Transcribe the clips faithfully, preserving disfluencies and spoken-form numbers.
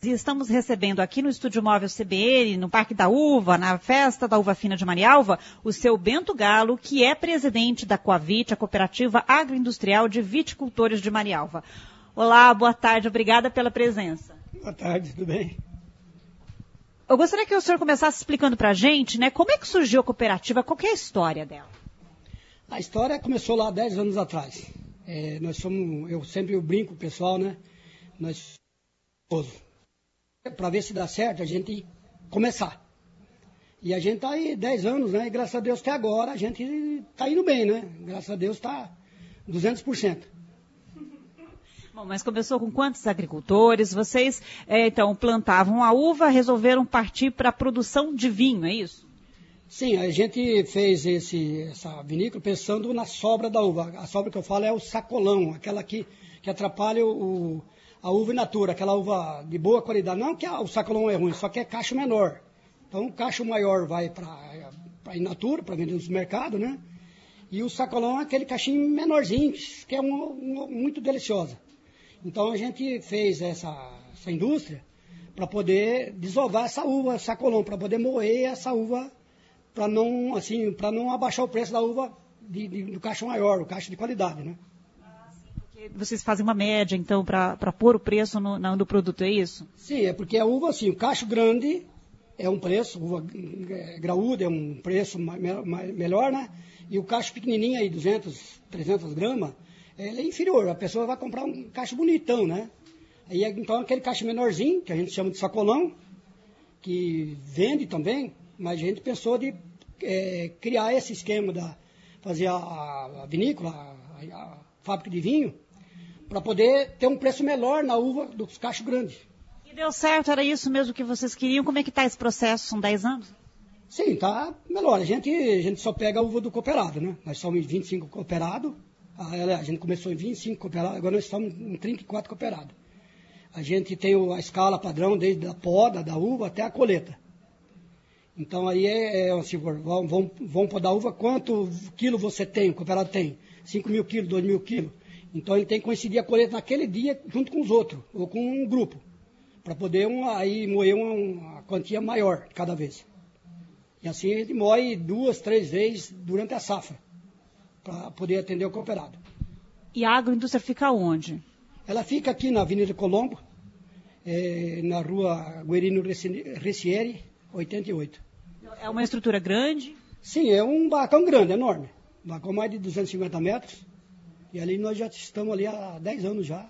E estamos recebendo aqui no Estúdio Móvel C B N, no Parque da Uva, na Festa da Uva Fina de Marialva, o seu Bento Galo, que é presidente da Coavit, a Cooperativa Agroindustrial de Viticultores de Marialva. Olá, boa tarde, obrigada pela presença. Boa tarde, tudo bem? Eu gostaria que o senhor começasse explicando para a gente, né, como é que surgiu a cooperativa, qual que é a história dela? A história começou lá dez anos atrás. É, nós somos, eu sempre eu brinco com o pessoal, né? Nós para ver se dá certo, a gente começar. E a gente está aí dez anos, né? E graças a Deus até agora a gente está indo bem, né? Graças a Deus está duzentos por cento. Bom, mas começou com quantos agricultores? Vocês, é, então, plantavam a uva, resolveram partir para a produção de vinho, é isso? Sim, a gente fez esse, essa vinícola pensando na sobra da uva. A sobra que eu falo é o sacolão, aquela que, que atrapalha o... a uva in natura, aquela uva de boa qualidade. Não que o sacolão é ruim, só que é cacho menor. Então o cacho maior vai para in natura, para vender nos mercados, né? E o sacolão é aquele cachinho menorzinho, que é um, um, muito deliciosa. Então a gente fez essa, essa indústria para poder desovar essa uva sacolão, para poder moer essa uva, para não, assim, para não abaixar o preço da uva de, de, do cacho maior, o cacho de qualidade, né? Vocês fazem uma média, então, para pôr o preço no, no produto, é isso? Sim, é porque a uva, assim, o cacho grande é um preço, uva graúda é um preço mais, mais, melhor, né? E o cacho pequenininho aí, duzentos, trezentos gramas, ele é inferior. A pessoa vai comprar um cacho bonitão, né? Aí, então, aquele cacho menorzinho, que a gente chama de sacolão, que vende também, mas a gente pensou de é, criar esse esquema, da fazer a, a vinícola, a, a fábrica de vinho, para poder ter um preço melhor na uva dos cachos grandes. E deu certo, era isso mesmo que vocês queriam? Como é que está esse processo? São dez anos? Sim, está melhor. A gente, a gente só pega a uva do cooperado, né? Nós somos vinte e cinco cooperados, a gente começou em vinte e cinco cooperados, agora nós estamos em trinta e quatro cooperados. A gente tem a escala padrão desde a poda da uva até a colheita. Então aí é, é assim, vão, vão, vão podar a uva, quanto quilo você tem, o cooperado tem? cinco mil quilos, dois mil quilos. Então ele tem que coincidir a colheita naquele dia junto com os outros, ou com um grupo, para poder um, aí moer uma, uma quantia maior cada vez. E assim ele moe duas, três vezes durante a safra, para poder atender o cooperado. E a agroindústria fica onde? Ela fica aqui na Avenida Colombo, é, na rua Guerino Recieri, oitenta e oito. É uma estrutura grande? Sim, é um barracão grande, enorme. Um barracão mais de duzentos e cinquenta metros. E ali nós já estamos ali há dez anos já.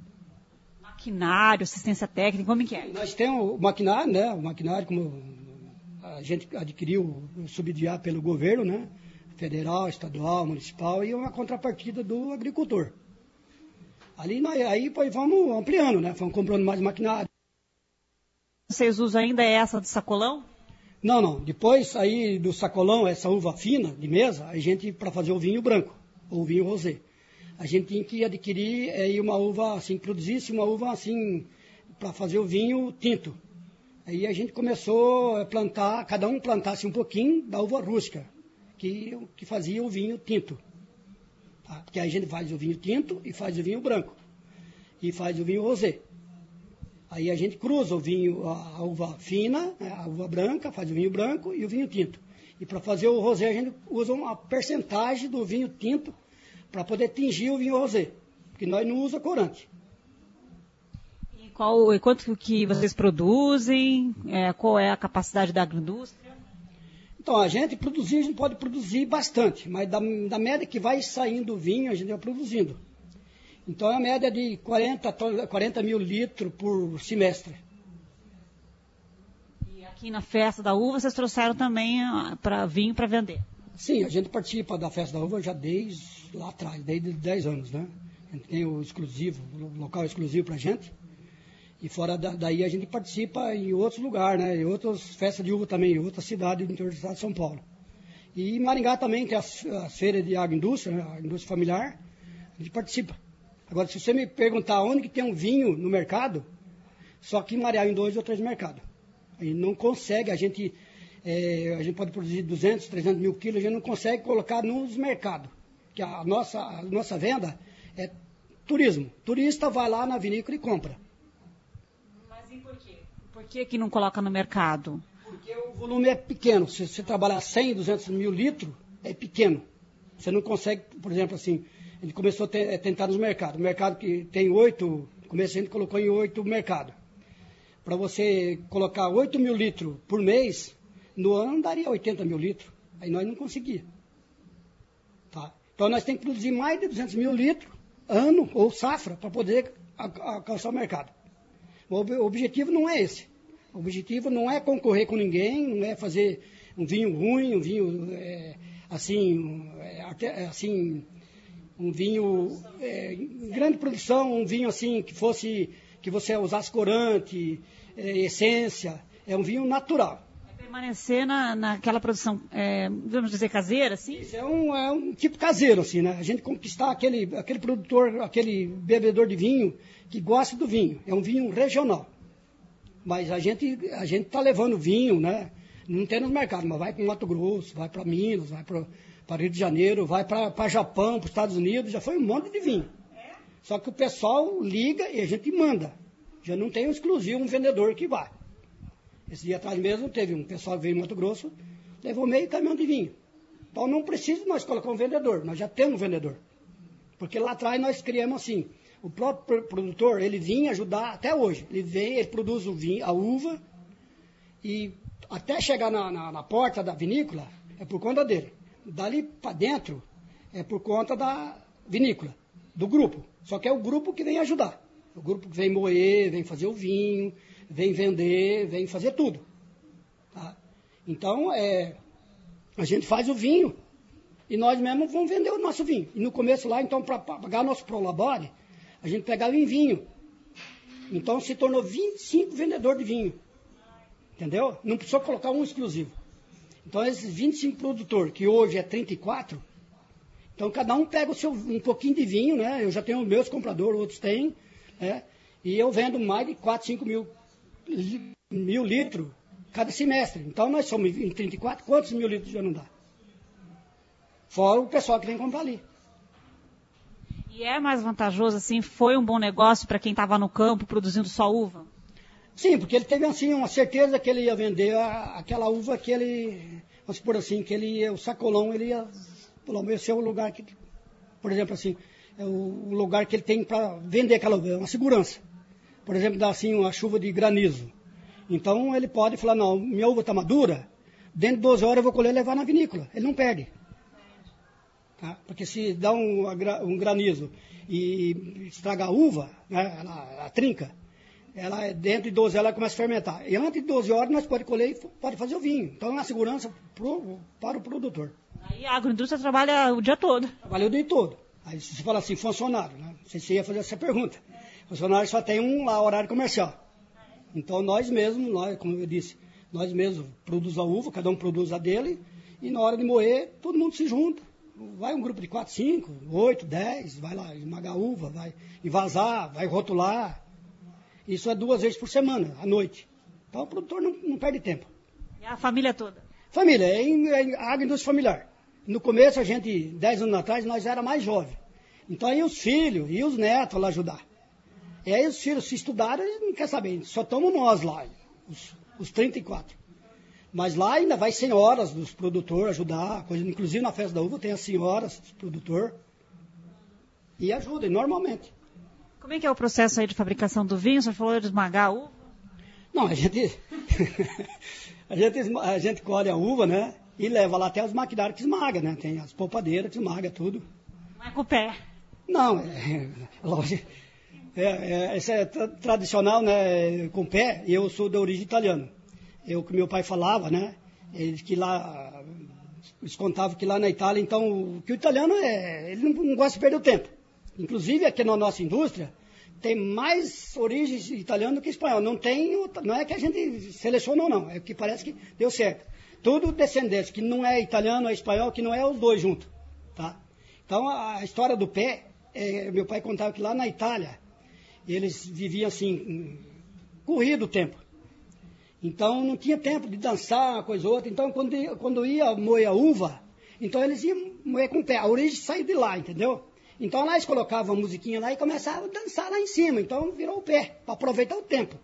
Maquinário, assistência técnica, como é que é? Nós temos o maquinário, né? O maquinário, como a gente adquiriu, subsidiado pelo governo, né? Federal, estadual, municipal, e uma contrapartida do agricultor. Ali nós aí pois, vamos ampliando, né? Vamos comprando mais maquinário. Vocês usam ainda essa de sacolão? Não, não. Depois aí do sacolão, essa uva fina de mesa, a gente, para fazer o vinho branco, ou vinho rosé. A gente tinha que adquirir é, uma uva, assim, que produzisse uma uva, assim, para fazer o vinho tinto. Aí a gente começou a plantar, cada um plantasse um pouquinho da uva rústica, que, que fazia o vinho tinto. Tá? Porque aí a gente faz o vinho tinto e faz o vinho branco. E faz o vinho rosé. Aí a gente cruza o vinho, a, a uva fina, a uva branca, faz o vinho branco e o vinho tinto. E para fazer o rosé a gente usa uma percentagem do vinho tinto para poder tingir o vinho rosé, porque nós não usamos corante. E qual, quanto que vocês produzem? É, qual é a capacidade da agroindústria? Então, a gente produzir, a gente pode produzir bastante, mas da, da média que vai saindo o vinho, a gente vai produzindo. Então, é a média de quarenta, quarenta mil litros por semestre. E aqui na Festa da Uva, vocês trouxeram também para vinho para vender? Sim, a gente participa da Festa da Uva já desde lá atrás, desde dez anos, né? A gente tem o exclusivo, o local exclusivo para a gente. E fora da, daí a gente participa em outros lugares, né? Em outras festas de uva também, em outras cidades do interior do estado de São Paulo. E em Maringá também tem as, as feiras de agroindústria, né? A indústria familiar, a gente participa. Agora, se você me perguntar onde que tem um vinho no mercado, só que em Marialva, em dois ou três mercados. A gente não consegue, a gente, é, a gente pode produzir duzentos, trezentos mil quilos, a gente não consegue colocar nos mercados. Porque a nossa, a nossa venda é turismo. Turista vai lá na vinícola e compra. Mas em quê? Por que que não coloca no mercado? Porque o volume é pequeno. Se você trabalhar cem, duzentos mil litros, é pequeno. Você não consegue, por exemplo, assim, ele começou a te- tentar nos mercados. O mercado que tem oito, no começo a gente colocou em oito mercados. Para você colocar oito mil litros por mês, no ano daria oitenta mil litros. Aí nós não conseguíamos. Tá? Então nós temos que produzir mais de duzentos mil litros ano ou safra para poder a- alcançar o mercado. O ob- o objetivo não é esse. O objetivo não é concorrer com ninguém, não é fazer um vinho ruim, um vinho é, assim, um, é, até, assim, um vinho é, em grande produção, um vinho assim que fosse, que você usasse corante, é, essência, é um vinho natural. Permanecer na, naquela produção, é, vamos dizer, caseira, assim? Isso é um, é um tipo caseiro, assim, né? A gente conquistar aquele, aquele produtor, aquele bebedor de vinho que gosta do vinho. É um vinho regional. Mas a gente a gente está levando vinho, né? Não tem nos mercados, mas vai para o Mato Grosso, vai para Minas, vai para Rio de Janeiro, vai para Japão, para os Estados Unidos, já foi um monte de vinho. Só que o pessoal liga e a gente manda. Já não tem um exclusivo, um vendedor que vai. Esse dia atrás mesmo teve um pessoal que veio em Mato Grosso, levou meio caminhão de vinho. Então não precisa nós colocar um vendedor, nós já temos um vendedor. Porque lá atrás nós criamos assim, o próprio produtor, ele vinha ajudar até hoje. Ele vem, ele produz o vinho, a uva, e até chegar na, na, na porta da vinícola, é por conta dele. Dali para dentro, é por conta da vinícola, do grupo. Só que é o grupo que vem ajudar. O grupo que vem moer, vem fazer o vinho, vem vender, vem fazer tudo. Tá? Então, é, a gente faz o vinho e nós mesmos vamos vender o nosso vinho. E no começo lá, então, para pagar nosso prolabore, a gente pegava em vinho. Então, se tornou vinte e cinco vendedores de vinho. Entendeu? Não precisou colocar um exclusivo. Então, esses vinte e cinco produtores, que hoje é trinta e quatro, então cada um pega o seu, um pouquinho de vinho, né? Eu já tenho os meus compradores, outros têm, né? E eu vendo mais de quatro, cinco mil, mil litros cada semestre. Então, nós somos em trinta e quatro, quantos mil litros já não dá? Fora o pessoal que vem comprar ali. E é mais vantajoso, assim, foi um bom negócio para quem estava no campo produzindo só uva? Sim, porque ele teve assim uma certeza que ele ia vender a, aquela uva que ele, vamos supor assim, que ele ia, o sacolão, ele ia, pelo menos ser o lugar que, por exemplo assim, é o, o lugar que ele tem para vender aquela uva, é uma segurança. Por exemplo, dá assim uma chuva de granizo. Então ele pode falar, não, minha uva está madura, dentro de doze horas eu vou colher e levar na vinícola. Ele não perde. Tá? Porque se dá um, um granizo e estragar a uva, né, ela, a trinca, ela, dentro de doze horas ela começa a fermentar. E antes de doze horas nós podemos colher e pode fazer o vinho. Então é uma segurança pro, para o produtor. Aí a agroindústria trabalha o dia todo. Trabalha o dia todo. Aí se você fala assim, funcionário, né? Não sei se você ia fazer essa pergunta. Funcionário só tem um lá, horário comercial. Então nós mesmos, nós, como eu disse, nós mesmos produzimos a uva, cada um produz a dele, e na hora de moer, todo mundo se junta. Vai um grupo de quatro, cinco, oito, dez, vai lá esmagar a uva, vai envasar, vai rotular. Isso é duas vezes por semana, à noite. Então o produtor não, não perde tempo. E a família toda? Família, é, é agroindústria familiar. No começo, a gente, dez anos atrás, nós era mais jovem. Então aí os filhos e os netos lá ajudar. E aí os filhos se estudaram, eles não querem saber, só estamos nós lá, os, os trinta e quatro. Mas lá ainda vai senhoras dos produtores ajudar, coisa, inclusive na festa da uva tem as senhoras dos produtores. E ajudem, normalmente. Como é que é o processo aí de fabricação do vinho? Você falou de esmagar a uva? Não, a gente, a gente, a gente colhe a uva, né? E leva lá até os maquinários que esmaga, né? Tem as polpadeiras que esmaga tudo. Não é com o pé? Não, é, lógico. É, é, isso é tra tradicional, né? Com o pé, e eu sou de origem italiana. Eu, que meu pai falava, né? Ele, que lá, eles contavam que lá na Itália, então, que o italiano é, ele não, não gosta de perder o tempo. Inclusive, aqui na nossa indústria, tem mais origens italianas do que espanhol. Não tem, não é que a gente selecionou, não. É que parece que deu certo. Tudo descendente, que não é italiano, é espanhol, que não é os dois juntos. Tá? Então, a, a história do pé, é, meu pai contava que lá na Itália, eles viviam assim, corrido o tempo. Então, não tinha tempo de dançar uma coisa ou outra. Então, quando, quando ia moer a uva, então eles iam moer com o pé. A origem saiu de lá, entendeu? Então, lá eles colocavam a musiquinha lá e começavam a dançar lá em cima. Então, virou o pé, para aproveitar o tempo.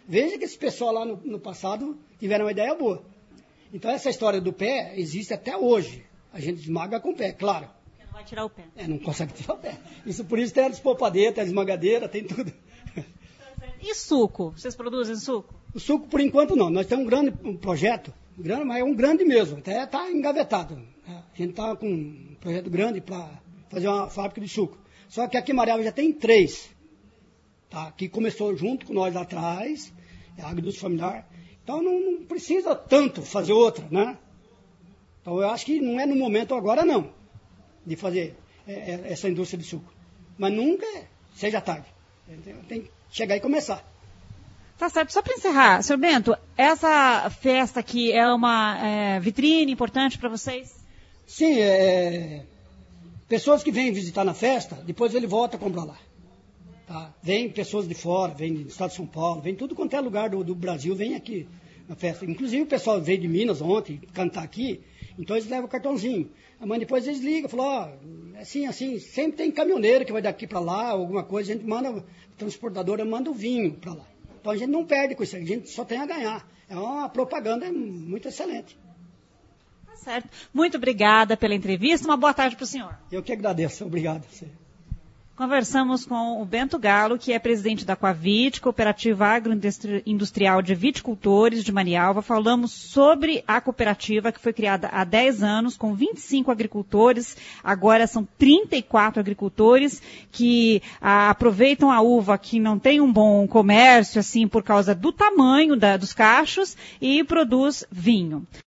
Veja que esse pessoal lá no, no passado tiveram uma ideia boa. Então essa história do pé existe até hoje. A gente esmaga com o pé, claro. Não vai tirar o pé. É, não consegue tirar o pé. Isso por isso tem a despopadeira, tem a esmagadeira, tem tudo. E suco? Vocês produzem suco? O suco, por enquanto, não. Nós temos um grande um projeto, grande, mas é um grande mesmo, até está engavetado. A gente está com um projeto grande para fazer uma fábrica de suco. Só que aqui em Marialva já tem três, tá? Que começou junto com nós lá atrás, é a agricultura familiar. Então não, não precisa tanto fazer outra, né? Então eu acho que não é no momento agora, não, de fazer é, é, essa indústria de suco. Mas nunca seja tarde. Tem que chegar e começar. Tá certo. Só para encerrar, senhor Bento, essa festa aqui é uma é, vitrine importante para vocês? Sim, é, pessoas que vêm visitar na festa, depois ele volta a comprar lá. Tá? Vem pessoas de fora, vem do estado de São Paulo, vem tudo quanto é lugar do, do Brasil, vem aqui na festa. Inclusive o pessoal veio de Minas ontem cantar aqui, então eles levam o cartãozinho. Mas depois eles ligam, falam, ó, oh, assim, assim, sempre tem caminhoneiro que vai daqui para lá, alguma coisa, a gente manda, a transportadora manda o vinho para lá. Então a gente não perde com isso, a gente só tem a ganhar. É uma propaganda muito excelente. Tá certo. Muito obrigada pela entrevista, uma boa tarde para o senhor. Eu que agradeço, obrigado. Conversamos com o Bento Galo, que é presidente da Coavit, Cooperativa Agroindustrial de Viticultores de Marialva. Falamos sobre a cooperativa que foi criada há dez anos, com vinte e cinco agricultores. Agora são trinta e quatro agricultores que ah, aproveitam a uva que não tem um bom comércio, assim, por causa do tamanho da, dos cachos, e produz vinho.